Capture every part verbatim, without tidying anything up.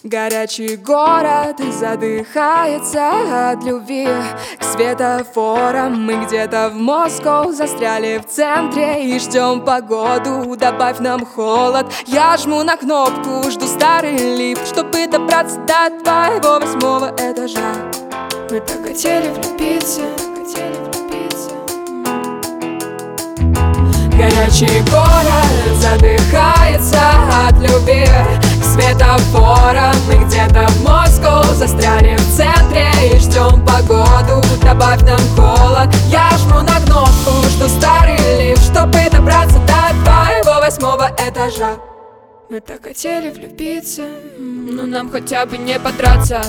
Горячий город задыхается от любви к светофорам. Мы где-то в Москву застряли в центре и ждем погоду. Добавь нам холод. Я жму на кнопку, жду старый лифт, чтобы добраться до твоего восьмого этажа. Мы так хотели влюбиться, хотели влюбиться. Горячий город задыхается от любви к светофорам. Мы где-то в Москву застряли в центре и ждем погоду. Добавь нам холод. Я жму на кнопку, жду старый лифт, чтобы добраться до твоего восьмого этажа. Мы так хотели влюбиться, но нам хотя бы не подраться.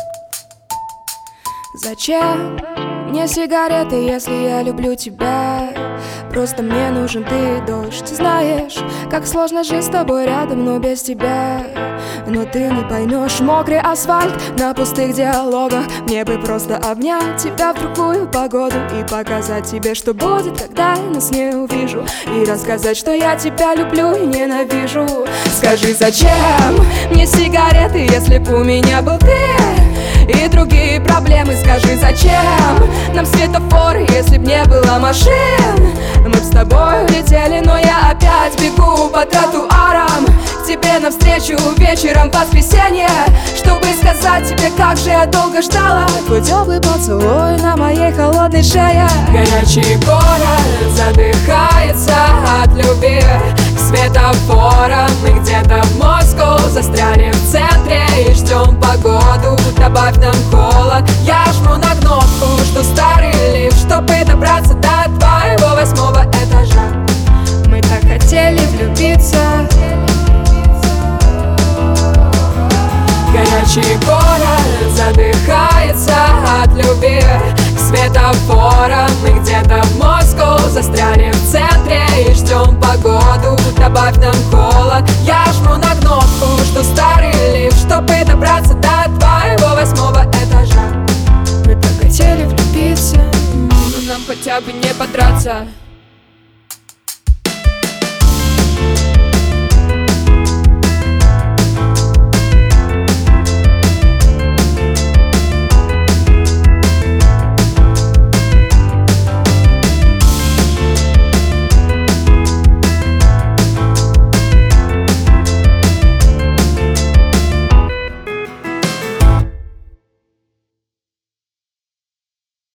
Зачем мне сигареты, если я люблю тебя? Просто мне нужен ты, дождь. Знаешь, как сложно жить с тобой рядом, но без тебя. Но ты не поймешь мокрый асфальт на пустых диалогах. Мне бы просто обнять тебя в другую погоду и показать тебе, что будет, когда я нас не увижу. И рассказать, что я тебя люблю и ненавижу. Скажи, зачем мне сигареты, если б у меня был ты и другие проблемы? Скажи, зачем нам светофоры, если б не было машин? Мы б с тобой улетели, но я опять бегу по тротуарам к тебе навстречу вечером в воскресенье, чтобы сказать тебе, как же я долго ждала твой теплый поцелуй на моей холодной шее. Горячий город задыхается от любви к светофорам. Мы где-то в Москву застряли в центре и ждем погоду. Добавь нам холод. Я жму на кнопку, жду старый лифт, чтобы добраться до твоего восьмого этажа. Мы так хотели влюбиться. Горячий город задыхается от любви к светофорам. Мы где-то в Москву застряли в центре и ждем погоду. Добавь нам холод. Я жму на кнопку, жду старый лифт, чтобы добраться до твоего восьмого этажа. Мы так хотели влюбиться, но нам хотя бы не подраться.